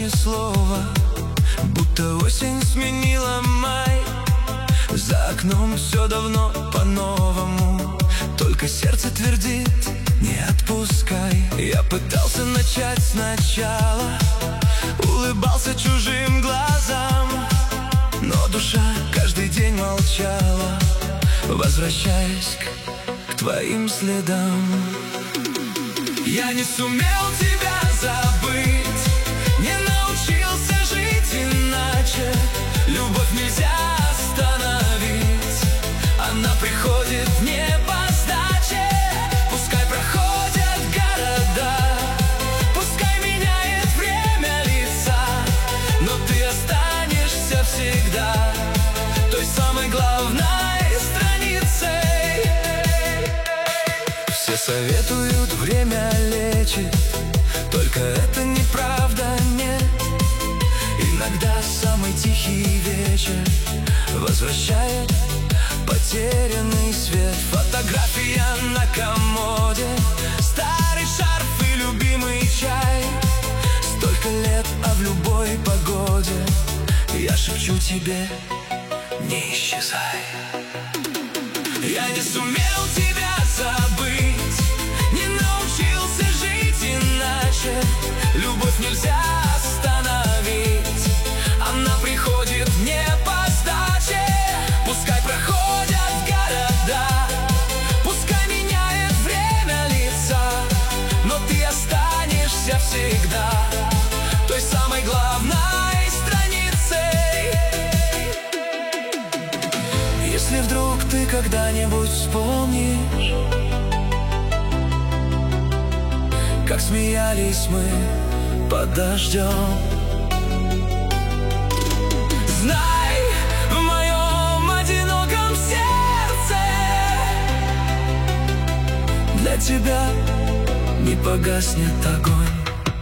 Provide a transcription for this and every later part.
слова, будто осень сменила май. За окном все давно по-новому, только сердце твердит: не отпускай. Я пытался начать сначала, улыбался чужим глазам, но душа каждый день молчала, возвращаясь к твоим следам. Я не сумел тебя забыть, не научился жить иначе. Любовь нельзя остановить, она приходит не по сдаче. Пускай проходят города, пускай меняет время лица, но ты останешься всегда той самой главной страницей. Все советуют, время лечит, только это неправда, нет. Иногда самый тихий вечер возвращает потерянный свет. Фотография на комоде, старый шарф и любимый чай. Столько лет, а в любой погоде я шепчу тебе: не исчезай. Я не сумел тебя забыть, не научился жить иначе. Любовь нельзя остановить, она приходит не по сдаче. Пускай проходят города, пускай меняет время лица, но ты останешься всегда той самой главной страницей. Если вдруг ты когда-нибудь вспомнишь, как смеялись мы под дождем, знай, в моем одиноком сердце для тебя не погаснет огонь.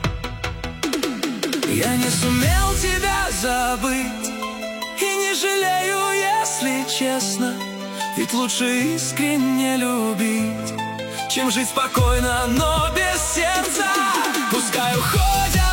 Я не сумел тебя забыть и не жалею, если честно, ведь лучше искренне любить, чем жить спокойно, но без сердца. Пускай уходят